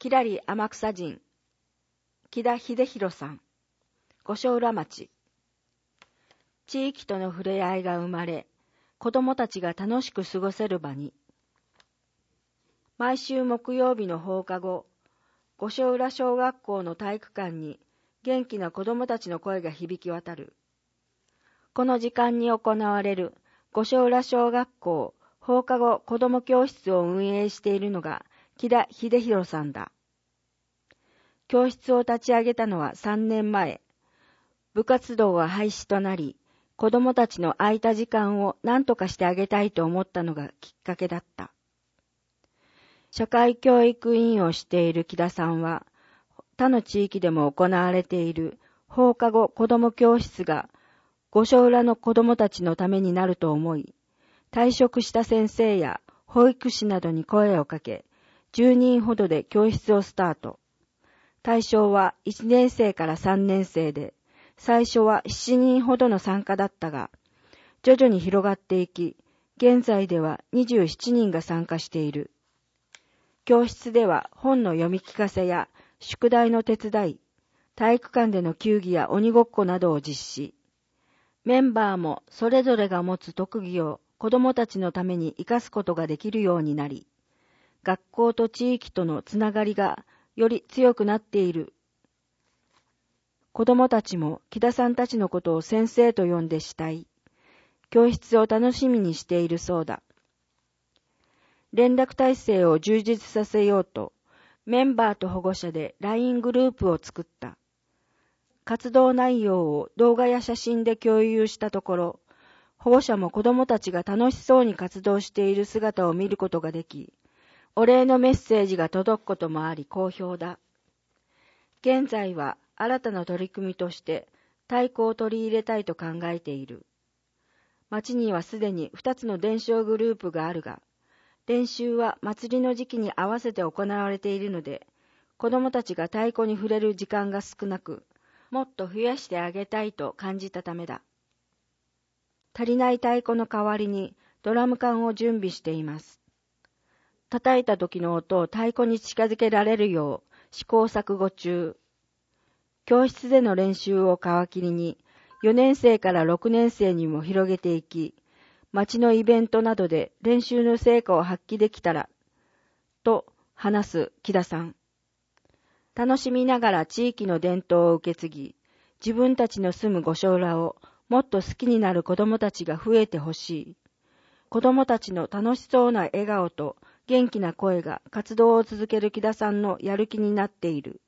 きらり天草人、木田秀弘さん、五所浦町。地域との触れ合いが生まれ、子どもたちが楽しく過ごせる場に。毎週木曜日の放課後、五所浦小学校の体育館に元気な子どもたちの声が響き渡る。この時間に行われる五所浦小学校放課後子ども教室を運営しているのが木田秀弘さんだ。教室を立ち上げたのは3年前。部活動は廃止となり、子どもたちの空いた時間を何とかしてあげたいと思ったのがきっかけだった。社会教育委員をしている木田さんは、他の地域でも行われている放課後子ども教室が五所浦の子どもたちのためになると思い、退職した先生や保育士などに声をかけ、10人ほどで教室をスタート。対象は1年生から3年生で、最初は7人ほどの参加だったが、徐々に広がっていき、現在では27人が参加している。教室では本の読み聞かせや宿題の手伝い、体育館での球技や鬼ごっこなどを実施。メンバーもそれぞれが持つ特技を子どもたちのために生かすことができるようになり、学校と地域とのつながりがより強くなっている。子どもたちも木田さんたちのことを先生と呼んで慕い、教室を楽しみにしているそうだ。連絡体制を充実させようと、メンバーと保護者で LINE グループを作った。活動内容を動画や写真で共有したところ、保護者も子どもたちが楽しそうに活動している姿を見ることができ、お礼のメッセージが届くこともあり好評だ。現在は新たな取り組みとして太鼓を取り入れたいと考えている。町にはすでに2つの伝承グループがあるが、練習は祭りの時期に合わせて行われているので、子どもたちが太鼓に触れる時間が少なく、もっと増やしてあげたいと感じたためだ。足りない太鼓の代わりにドラム缶を準備しています。叩いた時の音を太鼓に近づけられるよう試行錯誤中。教室での練習を皮切りに4年生から6年生にも広げていき、町のイベントなどで練習の成果を発揮できたら、と話す木田さん。楽しみながら地域の伝統を受け継ぎ、自分たちの住む五所浦をもっと好きになる子どもたちが増えてほしい。子どもたちの楽しそうな笑顔と元気な声が活動を続ける木田さんのやる気になっている。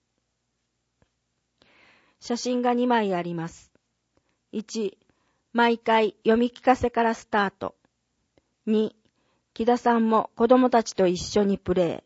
写真が2枚あります。1、毎回読み聞かせからスタート。2、木田さんも子どもたちと一緒にプレー。